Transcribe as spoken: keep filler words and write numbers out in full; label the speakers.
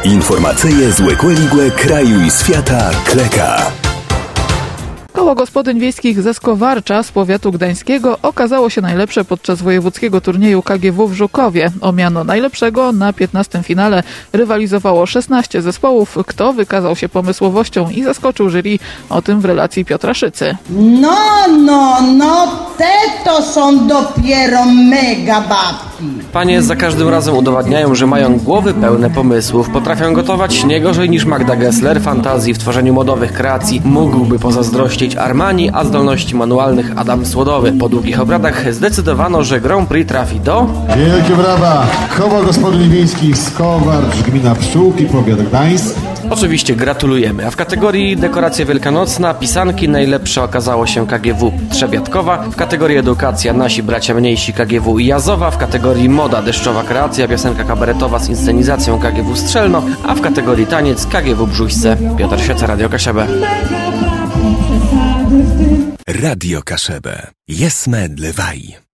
Speaker 1: Informacyje z Łekłe kraju i świata Kleka.
Speaker 2: Koło gospodyń wiejskich ze Skowarcza z powiatu gdańskiego okazało się najlepsze podczas wojewódzkiego turnieju K G W w Żukowie. O miano najlepszego na piętnastym finale rywalizowało szesnaście zespołów. Kto wykazał się pomysłowością i zaskoczył jury? O tym w relacji Piotra Szycy.
Speaker 3: No, no, no, te to są dopiero mega babki.
Speaker 4: Panie za każdym razem udowadniają, że mają głowy pełne pomysłów. Potrafią gotować nie gorzej niż Magda Gessler. Fantazji w tworzeniu modowych kreacji mógłby pozazdrościć Armani, a zdolności manualnych Adam Słodowy. Po długich obradach zdecydowano, że Grand Prix trafi do...
Speaker 5: Wielkie brawa! Koło gospodyń wiejskich Skowarcz, gmina Pszczółki, powiat gdański.
Speaker 4: Oczywiście gratulujemy, a w kategorii dekoracja wielkanocna, pisanki najlepsze okazało się K G W Trzebiatkowa, w kategorii edukacja nasi bracia mniejsi K G W Jazowa, w kategorii moda deszczowa kreacja, piosenka kabaretowa z inscenizacją K G W Strzelno, a w kategorii taniec K G W Brzuśce. Piotr Szyca, Radio Kaszebę.
Speaker 1: Radio Kaszebę. Jesme dlewaj.